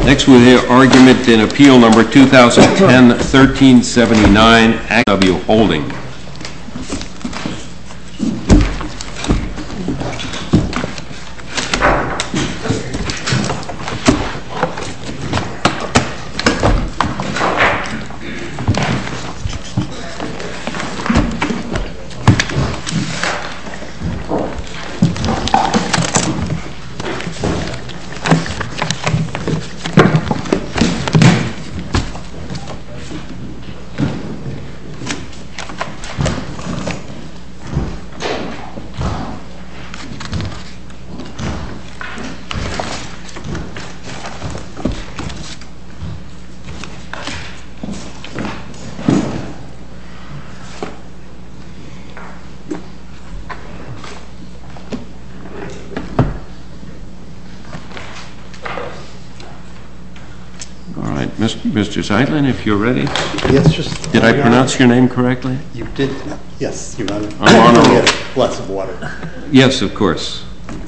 Next, we'll hear argument in appeal number 2010-1379, W Holding. Mr. Zeitlin, if you're ready. Yes, just... Did I pronounce your name correctly? You did. Yes, Your Honor. I'm on a roll. Glass of water. Yes, of course.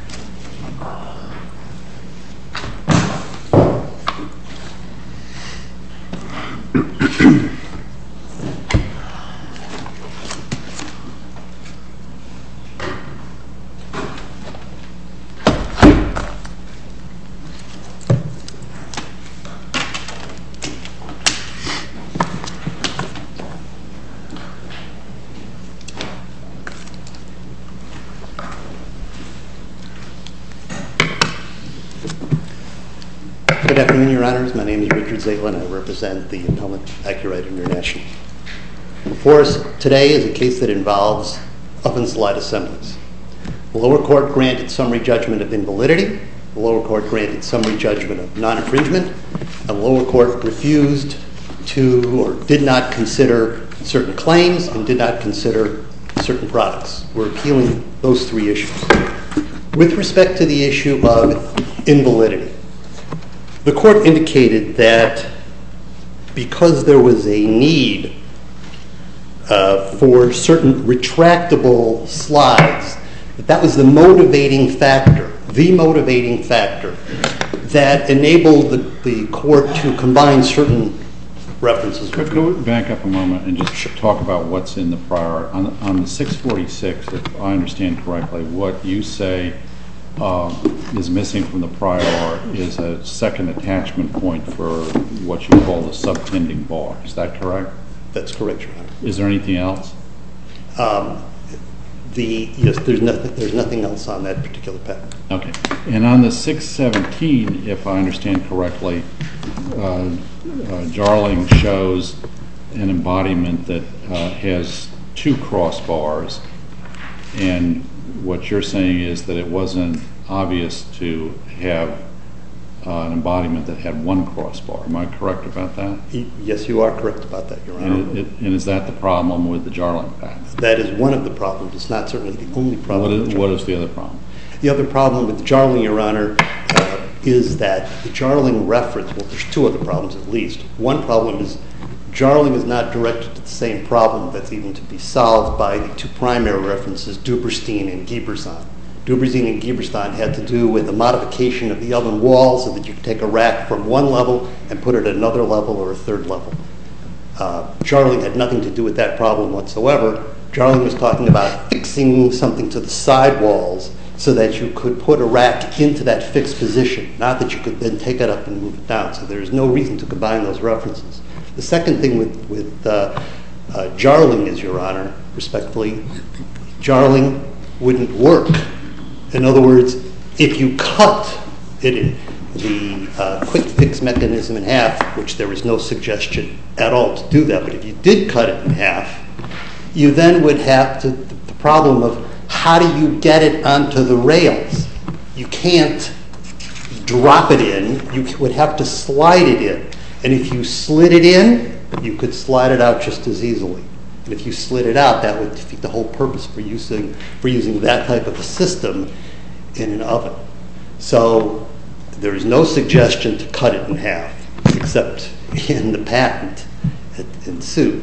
Good afternoon, Your Honors. My name is Richard Zeitlin. I represent the appellant Accurite International. Before us today is a case that involves up-and-slide assemblies. The lower court granted summary judgment of invalidity. The lower court granted summary judgment of non-infringement. And the lower court refused to or did not consider certain claims and did not consider certain products. We're appealing those three issues. With respect to the issue of invalidity, the court indicated that because there was a need for certain retractable slides, that was the motivating factor that enabled the court to combine certain references. Go back up a moment and just talk about what's in the prior. On the 646, if I understand correctly, what you say is missing from the prior art is a second attachment point for what you call the subtending bar. Is that correct? That's correct, Your Honor. Is there anything else? Yes, there's nothing else on that particular patent. Okay. And on the 617, if I understand correctly, Jarling shows an embodiment that has two crossbars, and what you're saying is that it wasn't obvious to have an embodiment that had one crossbar. Am I correct about that? Yes, you are correct about that, Your Honor. And is that the problem with the Jarling patent? That is one of the problems. It's not certainly the only problem. What is the other problem? The other problem with Jarling, Your Honor, is that the Jarling reference, well, there's two other problems at least. One problem is Jarling is not directed to the same problem that's even to be solved by the two primary references, Duberstein and Gieberstein. Duberstein and Gieberstein had to do with the modification of the oven wall so that you could take a rack from one level and put it at another level or a third level. Jarling had nothing to do with that problem whatsoever. Jarling was talking about fixing something to the side walls so that you could put a rack into that fixed position, not that you could then take it up and move it down. So there's no reason to combine those references. The second thing with Jarling is, Your Honor, respectfully, Jarling wouldn't work. In other words, if you cut the quick fix mechanism in half, which there was no suggestion at all to do that, but if you did cut it in half, you then would have the problem of how do you get it onto the rails? You can't drop it in. You would have to slide it in. And if you slid it in, you could slide it out just as easily. And if you slid it out, that would defeat the whole purpose for using that type of a system in an oven. So there is no suggestion to cut it in half, except in the patent in suit.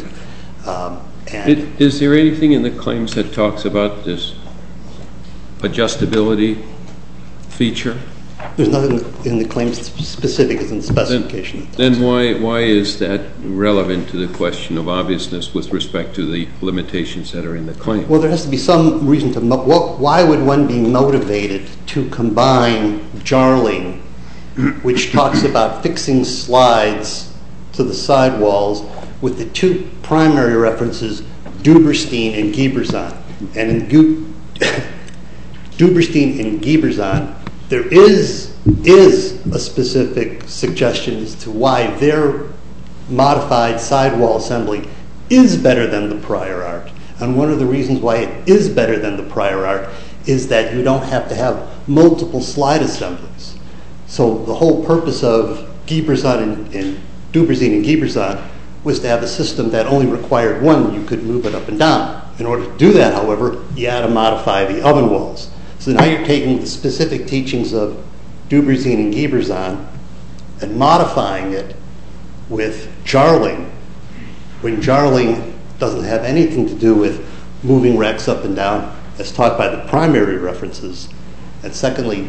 Is there anything in the claims that talks about this adjustability feature? There's nothing in the claim specific as in the specification. Then why is that relevant to the question of obviousness with respect to the limitations that are in the claim? Well, there has to be some reason to... Why would one be motivated to combine Jarling, which talks about fixing slides to the sidewalls, with the two primary references, Duberstein and Gieberzon? And in Duberstein and Gieberzon, there is a specific suggestion as to why their modified sidewall assembly is better than the prior art. And one of the reasons why it is better than the prior art is that you don't have to have multiple slide assemblies. So the whole purpose of Gieberzon and Duberstein and Gieberzon was to have a system that only required one. You could move it up and down. In order to do that, however, you had to modify the oven walls. So now you're taking the specific teachings of Duberstein and Gieberzon and modifying it with Jarling, when Jarling doesn't have anything to do with moving racks up and down as taught by the primary references. And secondly,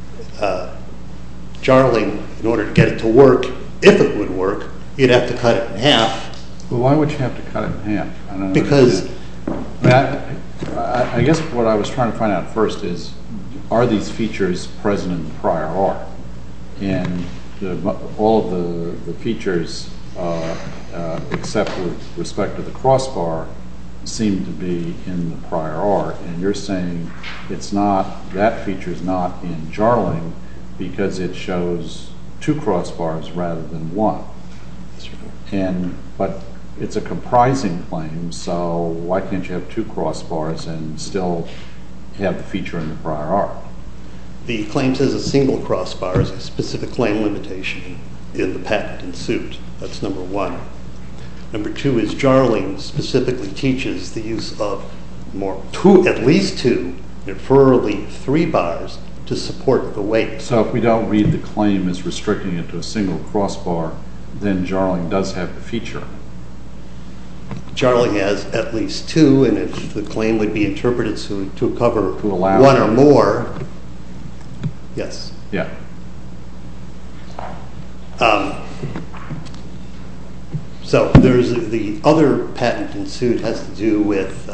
Jarling, in order to get it to work, if it would work, you'd have to cut it in half. Well, why would you have to cut it in half? I don't know. Because... I guess what I was trying to find out first is, are these features present in the prior art? And all of the features, except with respect to the crossbar, seem to be in the prior art. And you're saying it's not, that feature is not in Jarling because it shows two crossbars rather than one. But it's a comprising claim, so why can't you have two crossbars and still have the feature in the prior art? The claim says a single crossbar is a specific claim limitation in the patent in suit. That's number one. Number two is Jarling specifically teaches the use of at least two, preferably 3 bars, to support the weight. So if we don't read the claim as restricting it to a single crossbar, then Jarling does have the feature. Jarling has at least 2, and if the claim would be interpreted to cover allow one or more, yes. Yeah. So there's the other patent in suit has to do with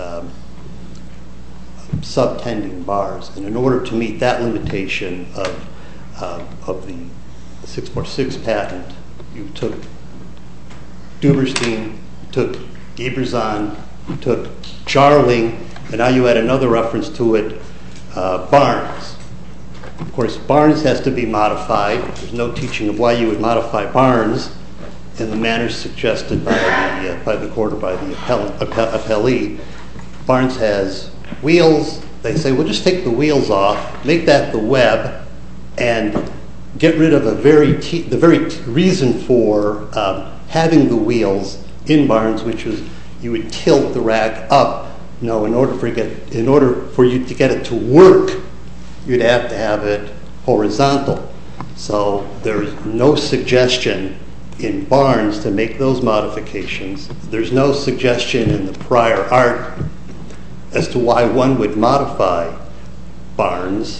subtending bars, and in order to meet that limitation of the 646 patent, you took Duberstein, took Gieberzon, took Jarling, and now you add another reference to it, Barnes. Of course, Barnes has to be modified. There's no teaching of why you would modify Barnes in the manner suggested by the court or by the appellee. Barnes has wheels. They say, well, just take the wheels off, make that the web, and get rid of the very reason for having the wheels in Barnes, which was you would tilt the rack up. No, in order for you to get it to work, you'd have to have it horizontal. So there's no suggestion in Barnes to make those modifications. There's no suggestion in the prior art as to why one would modify Barnes.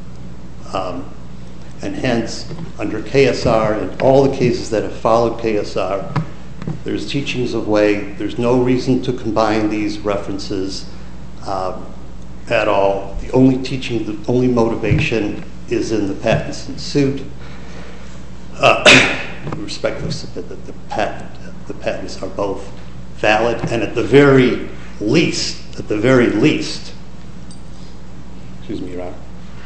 And hence, under KSR and all the cases that have followed KSR, there's teachings of way. There's no reason to combine these references at all. The only teaching, the only motivation is in the patents in suit. We respectfully submit that the patents are both valid, and at the very least, excuse me, Your Honor,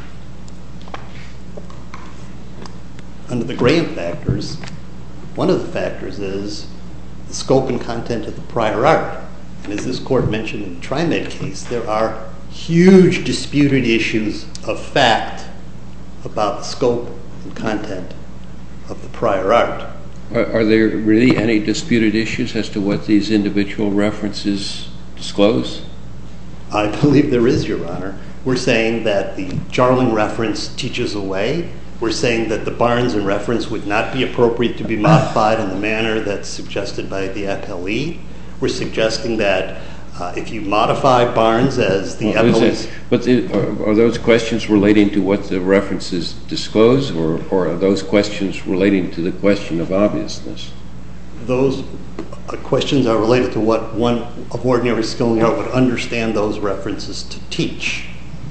under the Graham factors, one of the factors is the scope and content of the prior art. And as this court mentioned in the TriMed case, there are huge disputed issues of fact about the scope and content of the prior art. Are there really any disputed issues as to what these individual references disclose? I believe there is, Your Honor. We're saying that the Jarling reference teaches a way. We're saying that the Barnes reference would not be appropriate to be modified in the manner that's suggested by the appellee. We're suggesting that If you modify Barnes as the evidence... But are those questions relating to what the references disclose, or are those questions relating to the question of obviousness? Those questions are related to what one of ordinary skill in the art would understand those references to teach.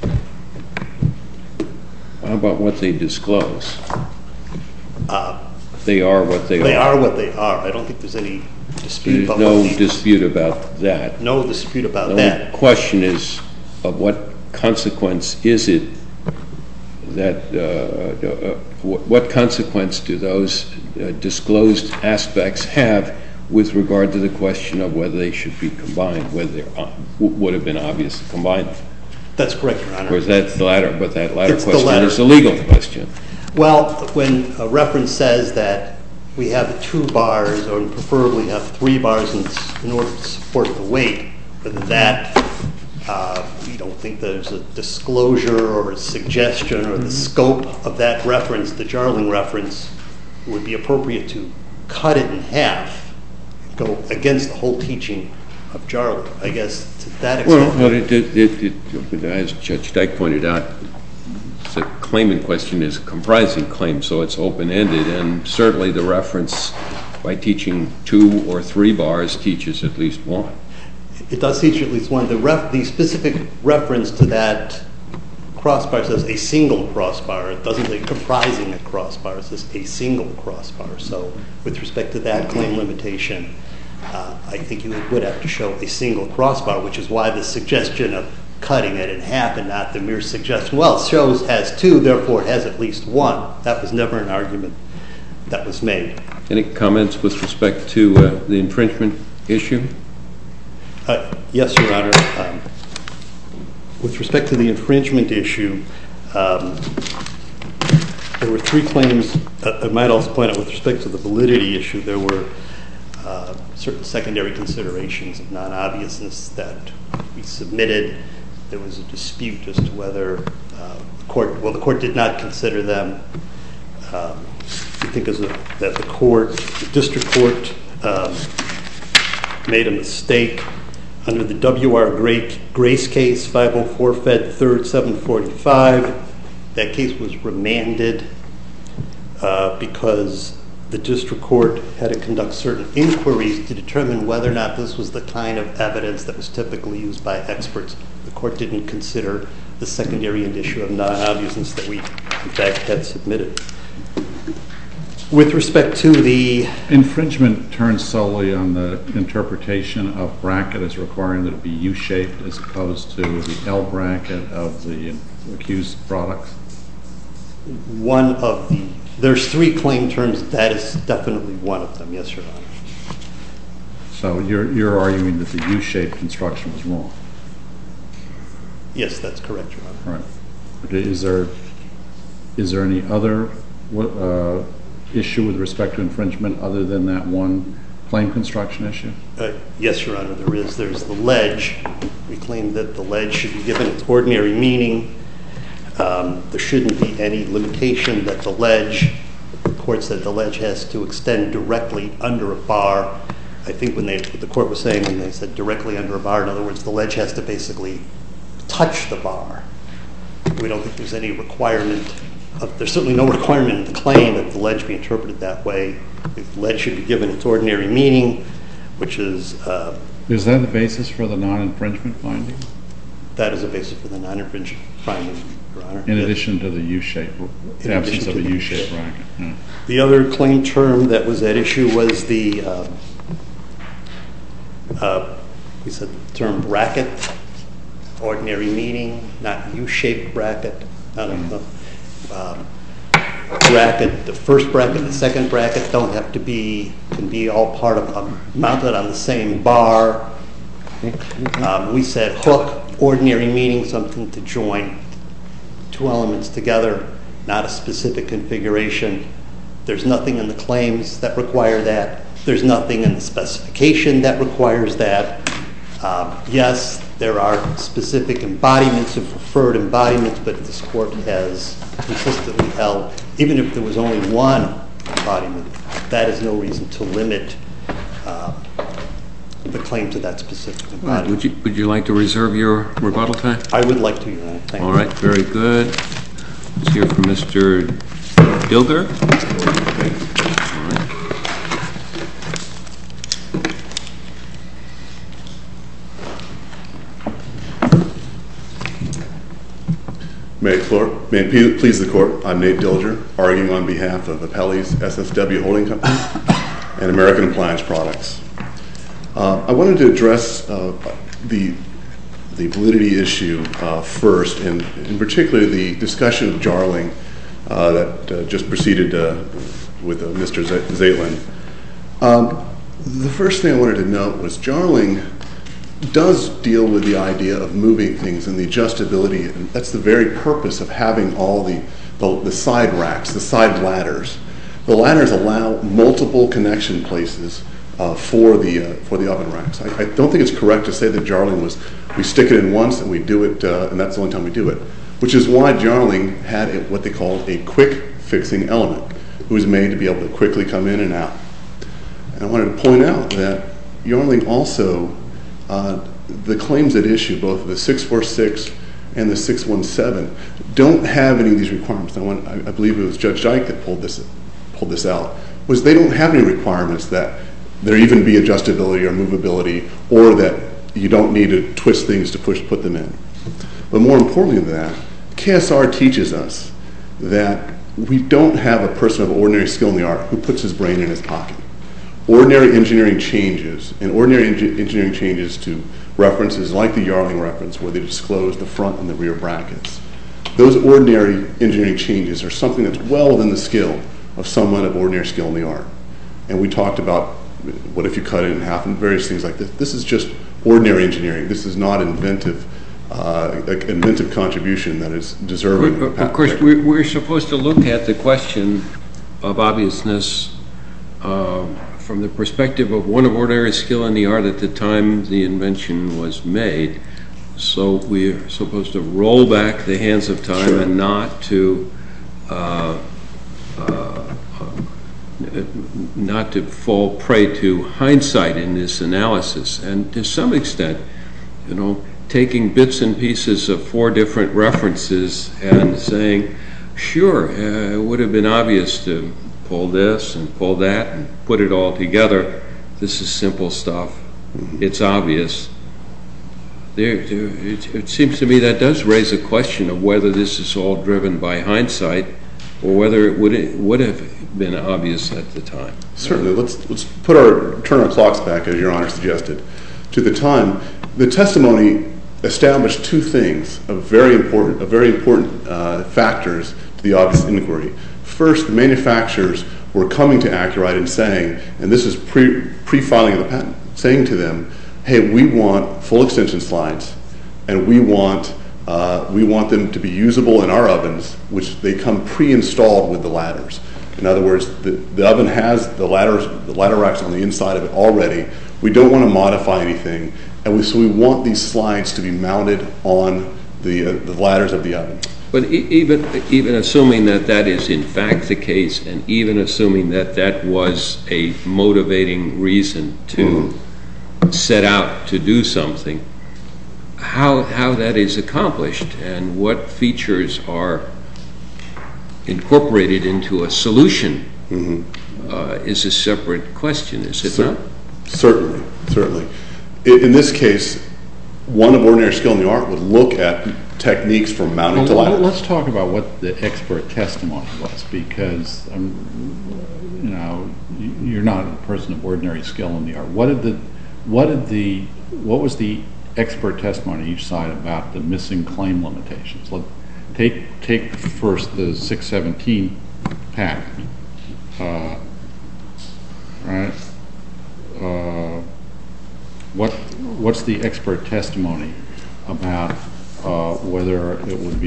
How about what they disclose? They are what they are. They are what they are. I don't think there's any dispute about There's no dispute about that. No dispute about The that. only question is, of what consequence is it that, what consequence do those disclosed aspects have with regard to the question of whether they should be combined, whether they would have been obvious to combine them? That's correct, Your Honor. Or is that the latter? But that latter It's the question latter. is a legal question. Well, when a reference says that we have 2 bars, or preferably have 3 bars in order to support the weight, whether that, we don't think there's a disclosure or a suggestion or the scope of that reference, the Jarling reference, would be appropriate to cut it in half, go against the whole teaching of Jarling. I guess to that extent. Well, as Judge Dyke pointed out, the claim in question is a comprising claim, so it's open-ended, and certainly the reference by teaching 2 or 3 bars teaches at least 1. It does teach at least 1. The specific reference to that crossbar says a single crossbar. It doesn't say comprising a crossbar. It says a single crossbar. So with respect to that claim limitation, I think you would have to show a single crossbar, which is why the suggestion of cutting it in half and not the mere suggestion, well, it shows has 2, therefore it has at least 1. That was never an argument that was made. Any comments with respect to the infringement issue? Yes, Your Honor. With respect to the infringement issue, there were 3 claims. I might also point out with respect to the validity issue, there were certain secondary considerations of non-obviousness that we submitted. There was a dispute as to whether the court did not consider them. We think that the district court made a mistake. Under the W.R. Grace case, 504 Fed 3rd 745, that case was remanded because the district court had to conduct certain inquiries to determine whether or not this was the kind of evidence that was typically used by experts. The court didn't consider the secondary issue of non-obviousness that we, in fact, had submitted. With respect to the... Infringement turns solely on the interpretation of bracket as requiring that it be U-shaped as opposed to the L bracket of the accused products? There's 3 claim terms. That is definitely one of them, yes, Your Honor. So you're arguing that the U-shaped construction was wrong? Yes, that's correct, Your Honor. Right. Is there any other issue with respect to infringement other than that one claim construction issue? Yes, Your Honor, there is. There's the ledge. We claim that the ledge should be given its ordinary meaning. There shouldn't be any limitation that the court said the ledge has to extend directly under a bar. I think what the court was saying when they said directly under a bar, in other words, the ledge has to basically touch the bar. We don't think there's any requirement. There's certainly no requirement in the claim that the ledge be interpreted that way. The ledge should be given its ordinary meaning, which is... Is that the basis for the non-infringement finding? That is a basis for the non-infringement finding, Your Honor. In addition to the U-shape, the absence of a U-shaped bracket. Yeah. The other claim term that was at issue was the, we said the term bracket, ordinary meaning, not U-shaped bracket. Bracket, the first bracket, the second bracket don't have to be, can be all part of, mounted on the same bar. We said hook, ordinary meaning, something to join 2 elements together, not a specific configuration. There's nothing in the claims that require that. There's nothing in the specification that requires that. Yes, there are specific embodiments of preferred embodiments, but this court has consistently held, even if there was only one embodiment, that is no reason to limit the claim to that specific embodiment. Would you like to reserve your rebuttal time? I would like to, Your Honor. Thank you. All right, very good. Let's hear from Mr. Dilger. All right. May it please the Court, I'm Nate Dilger, arguing on behalf of Appellee's SSW Holding Company and American Appliance Products. I wanted to address the validity issue first, and in particular the discussion of Jarling that just proceeded with Mr. Zeitlin. The first thing I wanted to note was Jarling does deal with the idea of moving things and the adjustability, and that's the very purpose of having all the side racks, the side ladders. The ladders allow multiple connection places for the oven racks. I don't think it's correct to say that Jarling was, we stick it in once and we do it, and that's the only time we do it, which is why Jarling had what they called a quick fixing element. It was made to be able to quickly come in and out. And I wanted to point out that Jarling also, the claims at issue, both the 646 and the 617, don't have any of these requirements. I believe it was Judge Dyke that pulled this out, was they don't have any requirements that there even be adjustability or movability, or that you don't need to twist things to put them in. But more importantly than that, KSR teaches us that we don't have a person of ordinary skill in the art who puts his brain in his pocket. Ordinary engineering changes, and ordinary engineering changes to references like the Jarling reference where they disclose the front and the rear brackets. Those ordinary engineering changes are something that's well within the skill of someone of ordinary skill in the art. And we talked about what if you cut it in half and various things like this. This is just ordinary engineering. This is not inventive contribution that is deserving of Of course, we're supposed to look at the question of obviousness from the perspective of one of ordinary skill in the art at the time the invention was made. So we're supposed to roll back the hands of time. Sure. And not to fall prey to hindsight in this analysis. And to some extent, taking bits and pieces of 4 different references and saying, sure, it would have been obvious to pull this and pull that and put it all together. This is simple stuff. It's obvious. It seems to me that does raise a question of whether this is all driven by hindsight or whether it would have been obvious at the time. Certainly. Let's turn our clocks back, as Your Honor suggested, to the time. The testimony established 2 things of very important factors to the obvious inquiry. First, the manufacturers were coming to Accurite and saying, and this is pre-filing of the patent, saying to them, hey, we want full extension slides, and we want them to be usable in our ovens, which they come pre-installed with the ladders. In other words, the oven has the ladder racks on the inside of it already. We don't want to modify anything, and so we want these slides to be mounted on the ladders of the oven. But even assuming that is in fact the case, and even assuming that was a motivating reason to set out to do something, how that is accomplished and what features are incorporated into a solution is a separate question, is it not? Certainly. In this case, one of ordinary skill in the art would look at techniques for mounting to ladders. Let's talk about what the expert testimony was, because you're not a person of ordinary skill in the art. What was the expert testimony each side about the missing claim limitations? Take first the 617 patent, right? What's the expert testimony about whether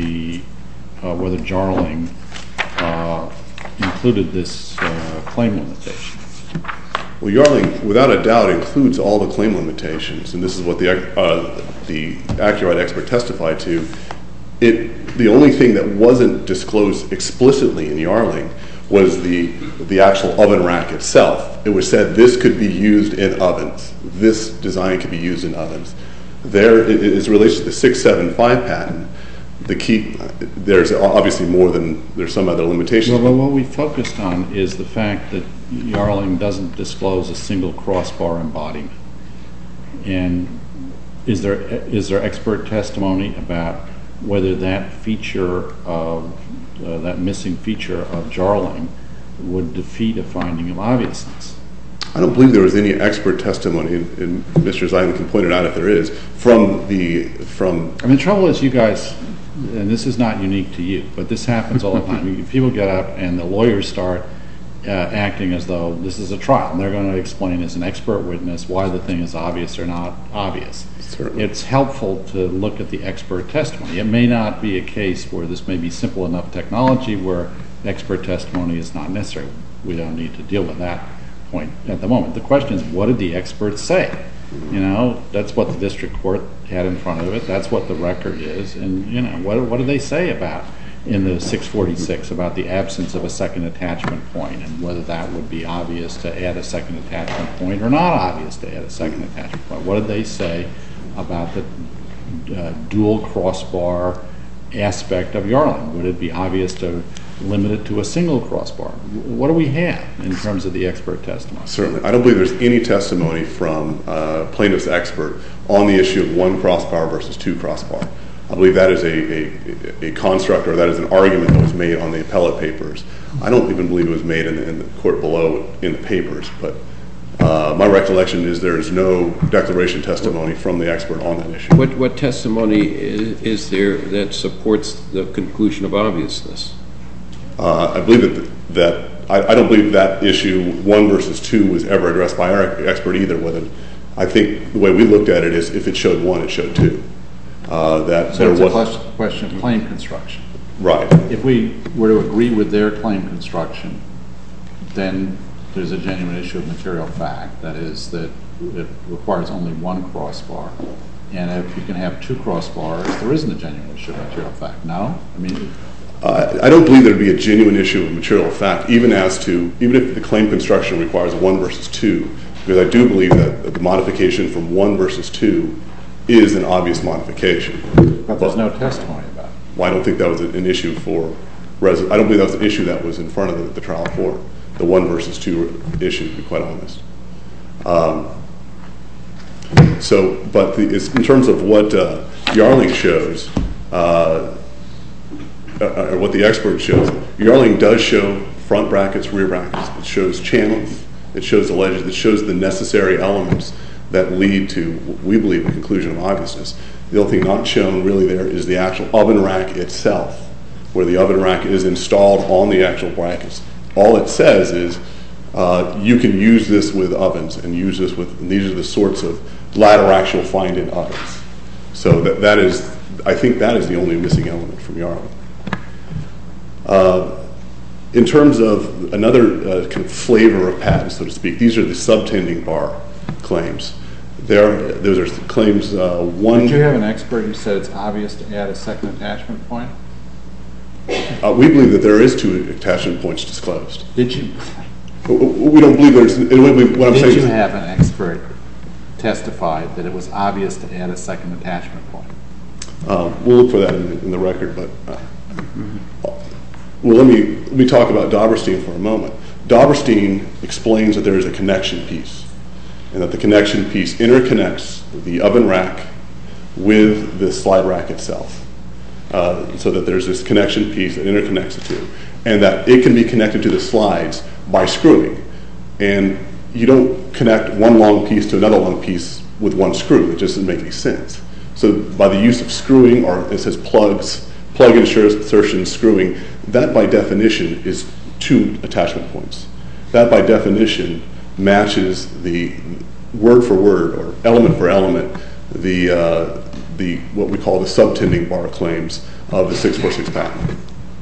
Jarling included this claim limitation? Well, Jarling, without a doubt, includes all the claim limitations, and this is what the Accurite expert testified to. The only thing that wasn't disclosed explicitly in Jarling was the actual oven rack itself. It was said this could be used in ovens. This design could be used in ovens. There, as it relates to the 675 patent, the key, there's obviously more than, there's some other limitations. Well, what we focused on is the fact that Jarling doesn't disclose a single crossbar embodiment. And is there expert testimony about whether that feature of, that missing feature of Jarling would defeat a finding of obviousness? I don't believe there was any expert testimony, and Mr. Zeilen can point it out if there is, from. I mean, the trouble is, you guys, and this is not unique to you, but this happens all the time. People get up and the lawyers start acting as though this is a trial, and they're going to explain as an expert witness why the thing is obvious or not obvious. Certainly. It's helpful to look at the expert testimony. It may not be a case where this may be simple enough technology where expert testimony is not necessary. We don't need to deal with that point at the moment. The question is, what did the experts say? You know, that's what the district court had in front of it. That's what the record is. And, you know, what do they say about, in the 646, about the absence of a second attachment point and whether that would be obvious to add a second attachment point or not obvious to add a second attachment point? What did they say about the dual crossbar aspect of Jarling? Would it be obvious to limit it to a single crossbar? What do we have in terms of the expert testimony? Certainly. I don't believe there's any testimony from plaintiff's expert on the issue of one crossbar versus two crossbar. I believe that is a construct, or that is an argument that was made on the appellate papers. I don't even believe it was made in the court below in the papers, but my recollection is there is no declaration testimony from the expert on that issue. What testimony is there that supports the conclusion of obviousness? I believe that I don't believe that issue 1 versus 2 was ever addressed by our expert either. I think the way we looked at it is if it showed 1, it showed 2. So it's a question of claim construction. Right. If we were to agree with their claim construction, then there's a genuine issue of material fact. That is, that it requires only one crossbar. And if you can have two crossbars, there isn't a genuine issue of material fact. No? I mean, I don't believe there would be a genuine issue of material fact, even if the claim construction requires 1 versus 2, because I do believe that the modification from 1 versus 2 is an obvious modification. But there's no testimony about it. Well, I don't think that was an issue for I don't believe that was an issue that was in front of the trial court, the 1 versus 2 issue, to be quite honest. But in terms of what Jarling shows, or what the expert shows, Jarling does show front brackets, rear brackets. It shows channels. It shows the ledges. It shows the necessary elements that lead to, we believe, a conclusion of obviousness. The only thing not shown really there is the actual oven rack itself, where the oven rack is installed on the actual brackets. All it says is you can use this with ovens and use this with, and these are the sorts of ladder racks you'll find in ovens. So that is, I think that is the only missing element from Jarling. In terms of another kind of flavor of patents, so to speak, these are the subtending bar claims. Those are claims 1. Did you have an expert who said it's obvious to add a second attachment point? We believe that there is 2 attachment points disclosed. Did you? We don't believe there's. What I'm saying Did you is, have an expert testify that it was obvious to add a second attachment point? We'll look for that in the record, but well, let me talk about Doberstein for a moment. Doberstein explains that there is a connection piece, and that the connection piece interconnects the oven rack with the slide rack itself, so that there's this connection piece that interconnects the two, and that it can be connected to the slides by screwing. And you don't connect one long piece to another long piece with one screw. It just doesn't make any sense. So by the use of screwing, or it says plug insertion screwing, that by definition is 2 attachment points. That by definition matches the word for word or element for element the what we call the subtending bar claims of the 646 patent.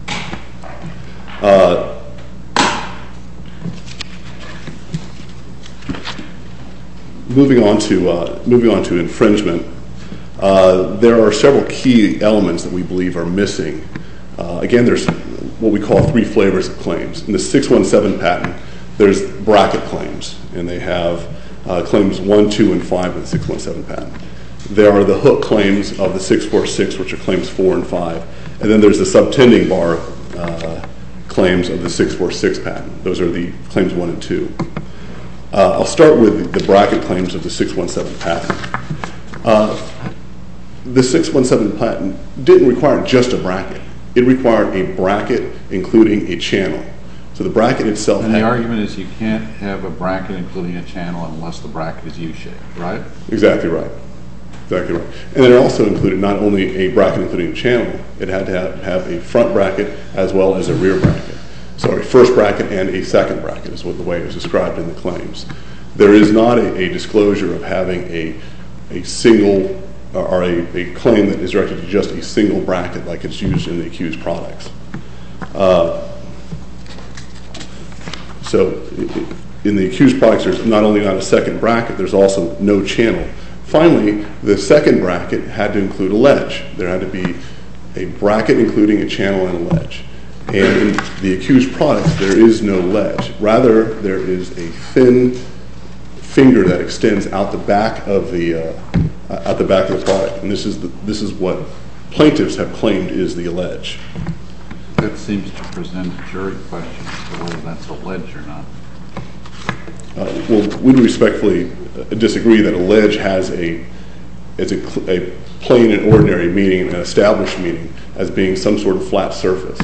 Moving on to infringement, there are several key elements that we believe are missing. Again, there's what we call three flavors of claims. In the 617 patent, there's bracket claims, and they have claims 1, 2, and 5 of the 617 patent. There are the hook claims of the 646, which are claims 4 and 5. And then there's the subtending bar claims of the 646 patent. Those are the claims 1 and 2. I'll start with the bracket claims of the 617 patent. The 617 patent didn't require just a bracket. It required a bracket including a channel. So the bracket itself And the argument is you can't have a bracket including a channel unless the bracket is U-shaped, right? Exactly right. Exactly right. And then it also included not only a bracket including a channel, it had to have a front bracket as well as a rear bracket. Sorry, first bracket and a second bracket is what the way it was described in the claims. There is not a disclosure of having a single or a claim that is directed to just a single bracket like it's used in the accused products. So in the accused products, there's not only not a second bracket, there's also no channel. Finally, the second bracket had to include a ledge. There had to be a bracket including a channel and a ledge. And in the accused products, there is no ledge. Rather, there is a thin finger that extends out the back of the product, and this is what plaintiffs have claimed is the ledge. That seems to present a jury question as to whether that's a ledge or not. Well, we respectfully disagree that a ledge has a plain and ordinary meaning, an established meaning, as being some sort of flat surface.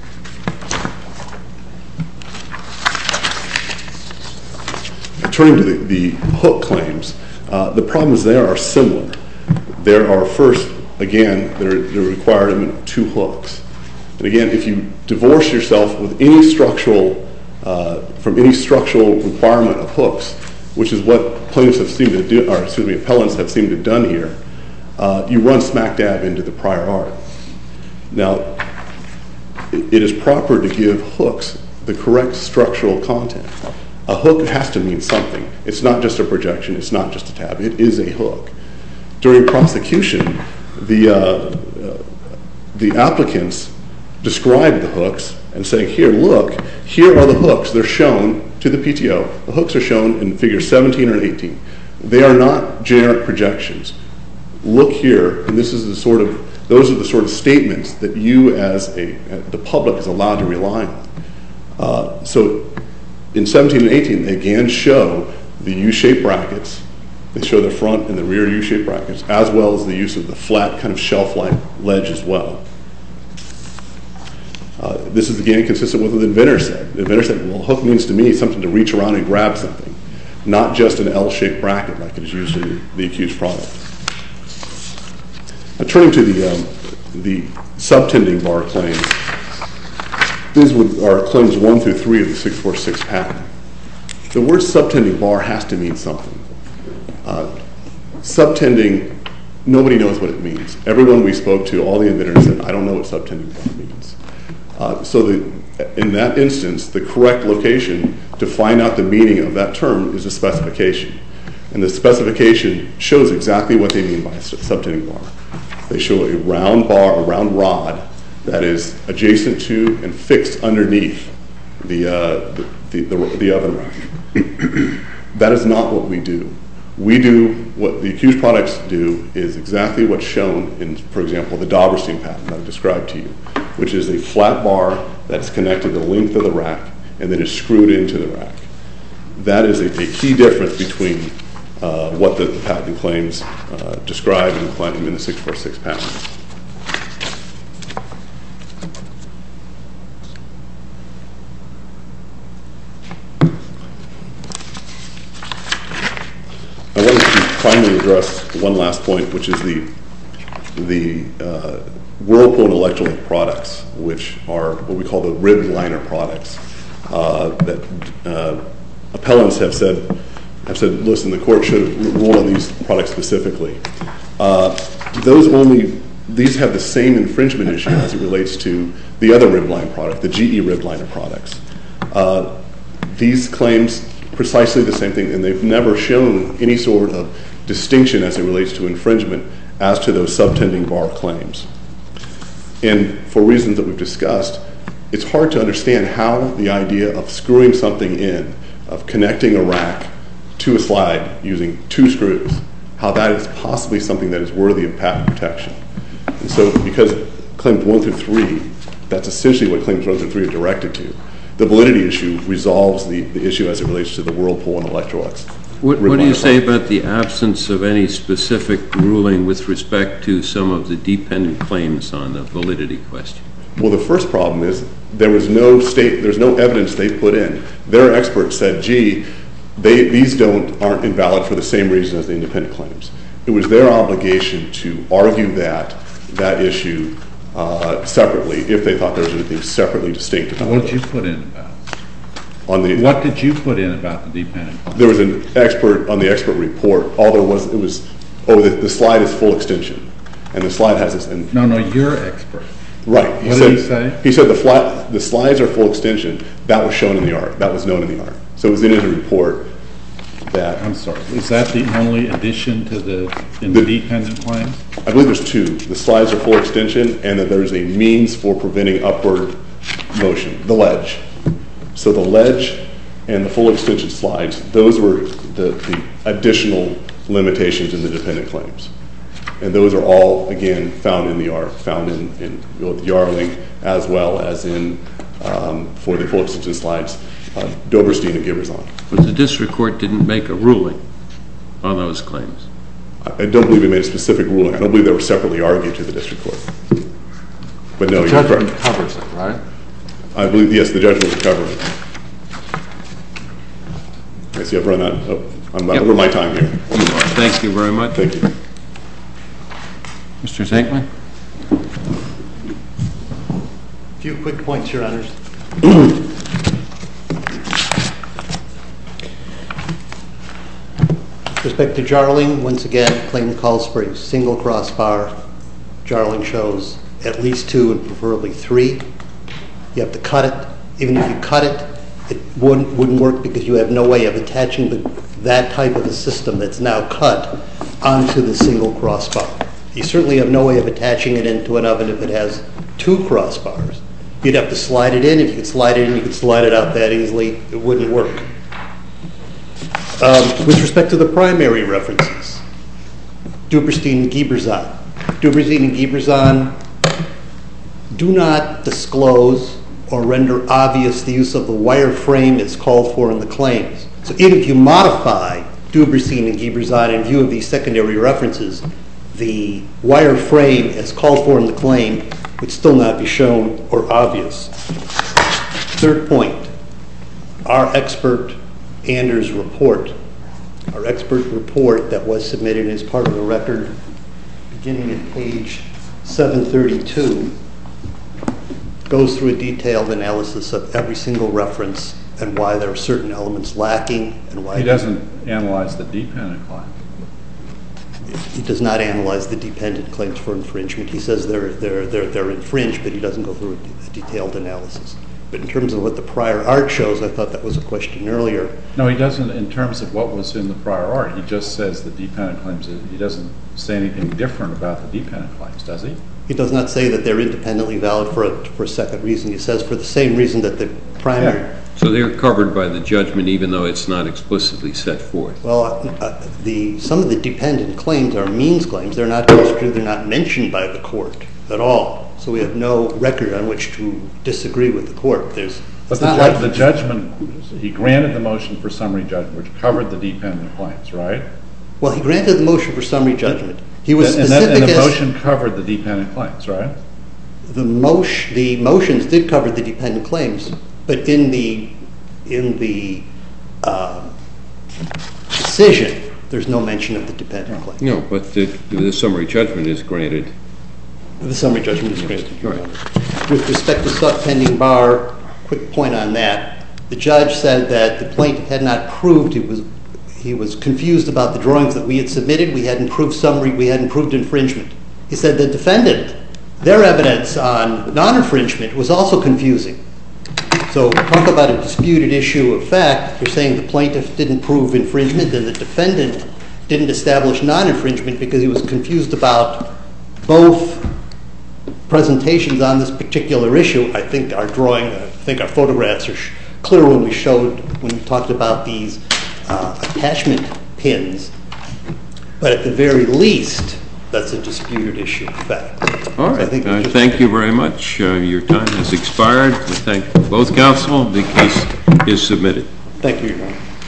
Turning to the hook claims, the problems there are similar. There are first, again, they're required two hooks. And again, if you divorce yourself with any structural from any structural requirement of hooks, which is what plaintiffs have seemed to do, or excuse me, appellants have seemed to have done here, you run smack dab into the prior art. Now, it is proper to give hooks the correct structural content. A hook has to mean something. It's not just a projection. It's not just a tab. It is a hook. During prosecution, the applicants described the hooks and saying, here, look, here are the hooks. They're shown to the PTO. The hooks are shown in figures 17 and 18. They are not generic projections. Look here, and those are the sort of statements that you as the public is allowed to rely on. So in 17 and 18, they again show the U-shaped brackets. They show the front and the rear U-shaped brackets, as well as the use of the flat kind of shelf-like ledge as well. This is again consistent with what the inventor said. The inventor said, well, hook means to me something to reach around and grab something, not just an L-shaped bracket like it is used in the accused product. Now, turning to the subtending bar claims, these are claims 1 through 3 of the 646 patent. The word subtending bar has to mean something. Subtending, nobody knows what it means. Everyone we spoke to, all the inventors said, I don't know what subtending bar means. So in that instance, the correct location to find out the meaning of that term is a specification. And the specification shows exactly what they mean by subtending bar. They show a round bar, a round rod, that is adjacent to and fixed underneath the oven rack. That is not what we do. We do, what the accused products do is exactly what's shown in, for example, the Dauberstein patent that I described to you, which is a flat bar that's connected to the length of the rack and then is screwed into the rack. That is a key difference between what the patent claims describe in the 646 patent. I wanted to finally address one last point, which is the Whirlpool and Electrolit products, which are what we call the ribbed liner products. That appellants have said, listen, the court should have ruled on these products specifically. These have the same infringement issue as it relates to the other ribbed line product, the GE ribbed liner products. These claims precisely the same thing, and they've never shown any sort of distinction as it relates to infringement as to those subtending bar claims. And for reasons that we've discussed, it's hard to understand how the idea of screwing something in, of connecting a rack to a slide using 2 screws, how that is possibly something that is worthy of patent protection. And so because claims 1 through 3, that's essentially what claims 1 through 3 are directed to. The validity issue resolves the issue as it relates to the Whirlpool and Electrolux. What do you say about the absence of any specific ruling with respect to some of the dependent claims on the validity question? Well, the first problem is there's no evidence they put in. Their expert said, gee, these aren't invalid for the same reason as the independent claims. It was their obligation to argue that issue separately if they thought there was anything separately distinct about it. What did you put in about it? What did you put in about the dependent claims? There was an expert on the expert report. All there was, the slide is full extension. And the slide has this. No, your expert. Right. What did he say? He said the slides are full extension. That was shown in the art. That was known in the art. So it was in his report that. I'm sorry. Is that the only addition to the dependent claims? I believe there's 2. The slides are full extension, and that there's a means for preventing upward motion, the ledge. So the ledge and the full extension slides, those were the additional limitations in the dependent claims. And those are all, again, found in the art, found in both Yarling as well as in, for the full extension slides, Doberstein and Giberzon. But the district court didn't make a ruling on those claims. I don't believe it made a specific ruling. I don't believe they were separately argued to the district court. But no, you're correct. The judgment covers it, right? I believe, yes, the judgment was covered. I see I've run out. I'm over my time here. Thank you very much. Thank you. Mr. Zankman? A few quick points, Your Honors. With respect to Jarling, once again, claim calls for a single crossbar. Jarling shows at least 2 and preferably 3. You have to cut it. Even if you cut it, it wouldn't work because you have no way of attaching that type of a system that's now cut onto the single crossbar. You certainly have no way of attaching it into an oven if it has 2 crossbars. You'd have to slide it in. If you could slide it in, you could slide it out that easily. It wouldn't work. With respect to the primary references, Doberstein and Giberzon. Doberstein and Giberzon do not disclose or render obvious the use of the wire frame as called for in the claims. So even if you modify Doberstein and Giberzon in view of these secondary references, the wire frame as called for in the claim would still not be shown or obvious. Third point, our expert Anders' report, that was submitted as part of the record beginning at page 732, goes through a detailed analysis of every single reference and why there are certain elements lacking and why... He doesn't analyze the dependent claim. He does not analyze the dependent claims for infringement. He says they're infringed, but he doesn't go through a detailed analysis. But in terms of what the prior art shows, I thought that was a question earlier. No, he doesn't in terms of what was in the prior art. He just says the dependent claims. He doesn't say anything different about the dependent claims, does he? He does not say that they're independently valid for a second reason. He says for the same reason that the primary... Yeah. So they're covered by the judgment even though it's not explicitly set forth. Well, some of the dependent claims are means claims. They're not construed, they're not mentioned by the court at all. So we have no record on which to disagree with the court. But the judgment, he granted the motion for summary judgment, which covered the dependent claims, right? Well, he granted the motion for summary judgment. He was specific and the motion covered the dependent claims, right? The motions did cover the dependent claims, but in the decision, there's no mention of the dependent claim. No, but the summary judgment is granted. The summary judgment is granted. Right. With respect to sub-pending bar, quick point on that. The judge said that the plaintiff had not proved, he was confused about the drawings that we had submitted. We hadn't proved summary, we hadn't proved infringement. He said the defendant, their evidence on non-infringement was also confusing. So talk about a disputed issue of fact. You're saying the plaintiff didn't prove infringement and the defendant didn't establish non-infringement because he was confused about both presentations on this particular issue, I think our photographs are clear when we talked about these attachment pins. But at the very least, that's a disputed issue of fact. All right. Thank you very much. Your time has expired. We thank both counsel. The case is submitted. Thank you, Your Honor.